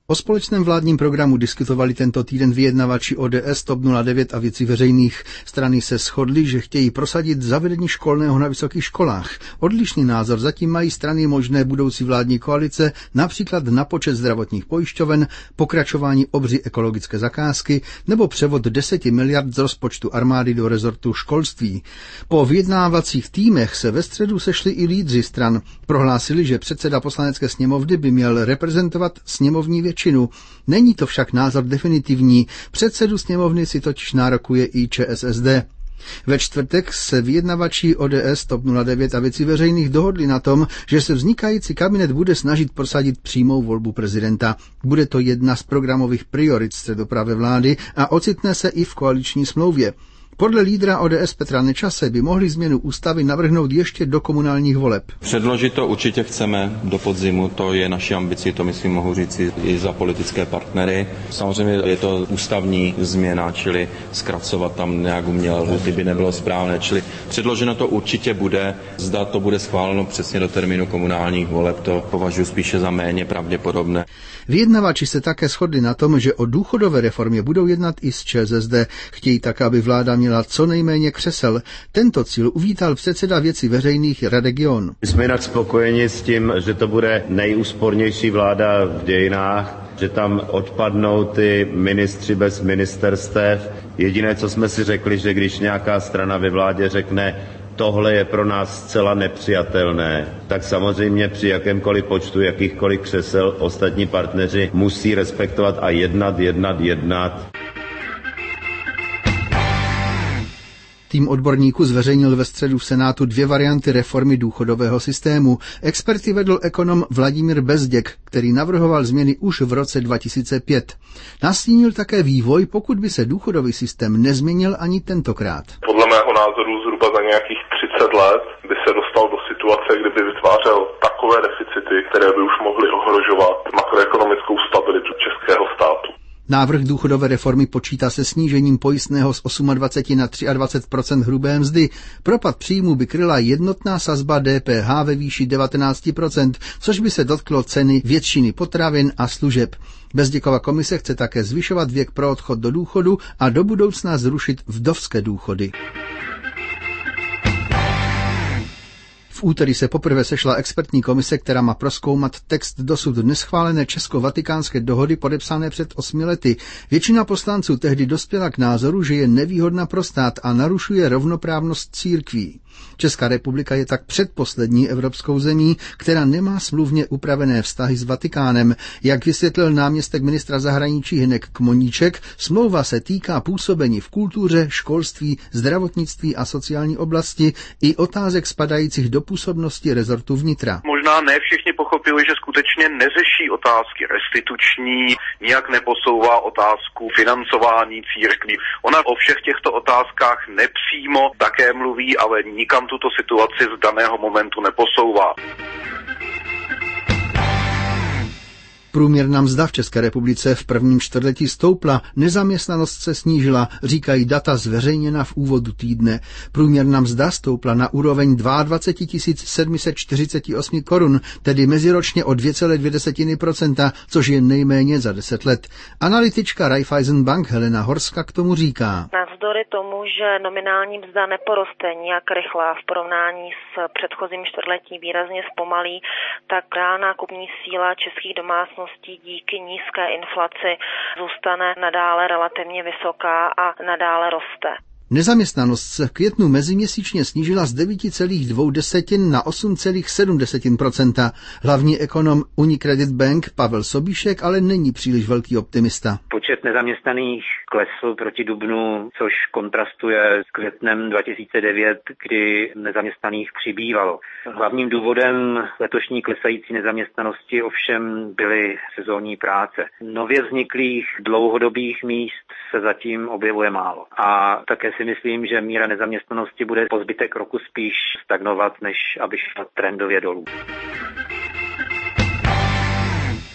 O společném vládním programu diskutovali tento týden vyjednavači ODS, TOP 09 a Věcí veřejných. Strany se shodly, že chtějí prosadit zavedení školného na vysokých školách. Odlišný názor zatím mají strany možné budoucí vládní koalice, například na počet zdravotních pojišťoven, pokračování obří ekologické zakázky nebo převod 10 miliard z rozpočtu armády do rezortu školství. Po vyjednávacích týmech se ve středu sešli i lídři stran. Prohlásili, že předseda poslanecké sněmovny by měl reprezentovat sněmovní většinu. Není to však názor definitivní. Předsedu sněmovny si totiž nárokuje i ČSSD. Ve čtvrtek se vyjednavači ODS, TOP 09 a Věcí veřejných dohodli na tom, že se vznikající kabinet bude snažit prosadit přímou volbu prezidenta. Bude to jedna z programových priorit středopravé vlády a ocitne se i v koaliční smlouvě. Podle lídra ODS Petra Nečase by mohli změnu ústavy navrhnout ještě do komunálních voleb. Předložit to určitě chceme do podzimu, to je naší ambicí, to myslím mohu říct i za politické partnery. Samozřejmě je to ústavní změna, čili zkracovat tam nějak uměle lhůty by nebylo správné, čili předloženo to určitě bude, zda to bude schváleno přesně do termínu komunálních voleb, to považuji spíše za méně pravděpodobné. Vyjednavači se také shodli na tom, že o důchodové reformě budou jednat i s ČSSD. Chtějí tak, aby vláda měla co nejméně křesel. Tento cíl uvítal předseda Věcí veřejných Radek John. Jsme jinak spokojeni s tím, že to bude nejúspornější vláda v dějinách, že tam odpadnou ty ministři bez ministerstev. Jediné, co jsme si řekli, že když nějaká strana ve vládě řekne, tohle je pro nás zcela nepřijatelné, tak samozřejmě při jakémkoliv počtu jakýchkoliv křesel ostatní partneři musí respektovat a jednat. Tým odborníků zveřejnil ve středu v Senátu 2 varianty reformy důchodového systému. Experty vedl ekonom Vladimír Bezděk, který navrhoval změny už v roce 2005. Nastínil také vývoj, pokud by se důchodový systém nezměnil ani tentokrát. Podle mého názoru zhruba za nějakých 30 let by se dostal do situace, kdyby vytvářel takové deficity, které by už mohly ohrožovat makroekonomickou stabilitu českého státu. Návrh důchodové reformy počítá se snížením pojistného z 28 na 23% hrubé mzdy. Propad příjmu by kryla jednotná sazba DPH ve výši 19%, což by se dotklo ceny většiny potravin a služeb. Bezděkova komise chce také zvyšovat věk pro odchod do důchodu a do budoucna zrušit vdovské důchody. V úterý se poprvé sešla expertní komise, která má prozkoumat text dosud neschválené česko-vatikánské dohody podepsané před 8 lety. Většina poslanců tehdy dospěla k názoru, že je nevýhodná pro stát a narušuje rovnoprávnost církví. Česká republika je tak předposlední evropskou zemí, která nemá smluvně upravené vztahy s Vatikánem. Jak vysvětlil náměstek ministra zahraničí Hynek Kmoníček, smlouva se týká působení v kultuře, školství, zdravotnictví a sociální oblasti i otázek spadajících do působnosti rezortu vnitra. Možná ne všichni pochopili, že skutečně neřeší otázky restituční, nijak neposouvá otázku financování církví. Ona o všech těchto otázkách nepřímo také mluví, ale nikam tuto situaci z daného momentu neposouvá. Průměrná mzda v České republice v prvním čtvrtletí stoupla, nezaměstnanost se snížila, říkají data zveřejněna v úvodu týdne. Průměrná mzda stoupla na úroveň 22 748 korun, tedy meziročně o 2,2%, což je nejméně za 10 let. Analytička Raiffeisen Bank Helena Horska k tomu říká. Navzdory tomu, že nominální mzda neporoste nijak rychle v porovnání s předchozím čtvrtletí výrazně zpomalí, tak reálná kupní síla českých domácností díky nízké inflaci zůstane nadále relativně vysoká a nadále roste. Nezaměstnanost se v květnu meziměsíčně snížila z 9,2 na 8,7%. Hlavní ekonom Unicredit Bank Pavel Sobíšek ale není příliš velký optimista. Počet nezaměstnaných klesl proti dubnu, což kontrastuje s květnem 2009, kdy nezaměstnaných přibývalo. Hlavním důvodem letošní klesající nezaměstnanosti ovšem byly sezónní práce. Nově vzniklých dlouhodobých míst se zatím objevuje málo. A také si myslím, že míra nezaměstnanosti bude po zbytek roku spíš stagnovat, než aby šla trendově dolů.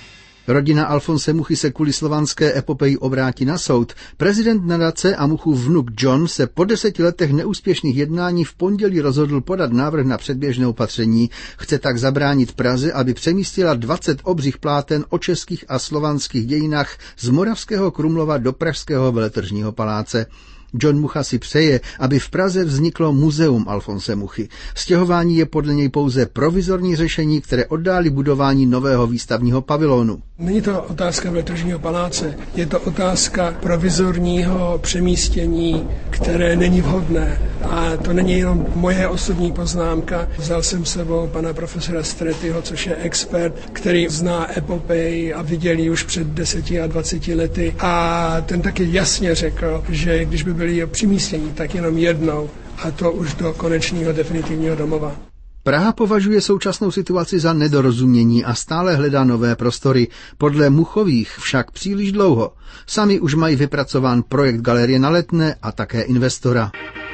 Rodina Alfonse Muchy se kvůli slovanské epopeji obrátí na soud. Prezident nadace a Muchův vnuk John se po 10 letech neúspěšných jednání v pondělí rozhodl podat návrh na předběžné opatření. Chce tak zabránit Praze, aby přemístila 20 obřích pláten o českých a slovanských dějinách z Moravského Krumlova do pražského Veletržního paláce. John Mucha si přeje, aby v Praze vzniklo muzeum Alfonse Muchy. Stěhování je podle něj pouze provizorní řešení, které oddálí budování nového výstavního pavilonu. Není to otázka Veletržního paláce, je to otázka provizorního přemístění, které není vhodné. A to není jenom moje osobní poznámka. Vzal jsem s sebou pana profesora Stretyho, což je expert, který zná epopej a viděl ji už před 10 a 20 lety. A ten taky jasně řekl, že když by byli přimístění, tak jenom jednou, a to už do konečného definitivního domova. Praha považuje současnou situaci za nedorozumění a stále hledá nové prostory. Podle Muchových však příliš dlouho. Sami už mají vypracován projekt galerie na Letné a také investora.